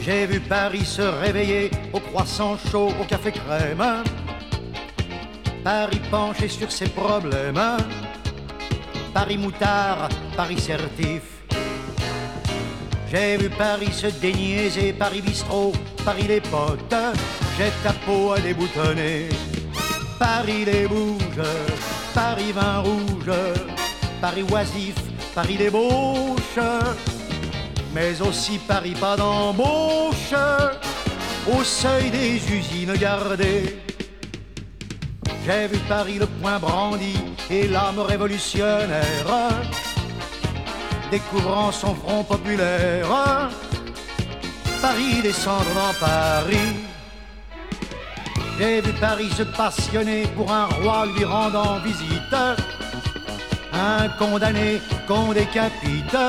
J'ai vu Paris se réveiller au croissant chaud, au café crème. Paris penché sur ses problèmes. Paris moutard, Paris certif. J'ai vu Paris se déniaiser, Paris bistrot, Paris les potes, jette ta peau à déboutonner. Paris les bouges, Paris vin rouge, Paris oisif, Paris débauche, mais aussi Paris pas d'embauche, au seuil des usines gardées. J'ai vu Paris le poing brandi et l'âme révolutionnaire, découvrant son front populaire. Paris descendre dans Paris. J'ai vu Paris se passionner pour un roi lui rendant visite, un condamné qu'on décapite.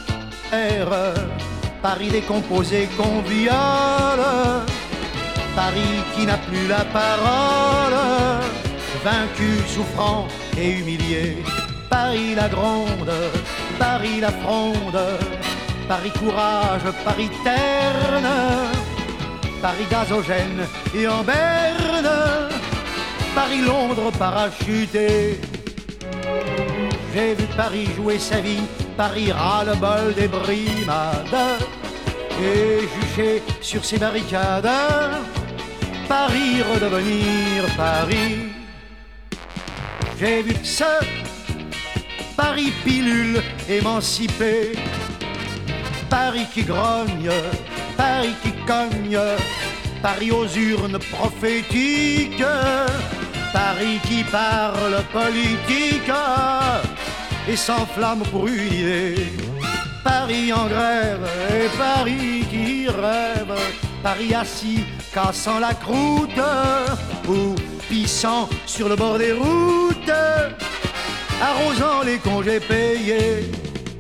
Paris décomposé qu'on viole, Paris qui n'a plus la parole, vaincu, souffrant et humilié. Paris la gronde, Paris la fronde, Paris courage, Paris terne, Paris gazogène et en berne, Paris Londres parachuté. J'ai vu Paris jouer sa vie, Paris ras-le-bol des brimades et juché sur ses barricades, Paris redevenir Paris. J'ai vu ce Paris pilule émancipé, Paris qui grogne, Paris qui cogne, Paris aux urnes prophétiques, Paris qui parle politique et s'enflamme pour une idée. Paris en grève et Paris qui rêve, Paris assis cassant la croûte ou pissant sur le bord des routes, arrosant les congés payés.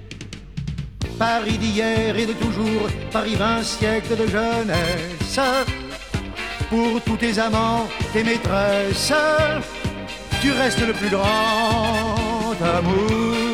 Paris d'hier et de toujours, Paris 20 siècles de jeunesse, pour tous tes amants, tes maîtresses, tu restes le plus grand amour.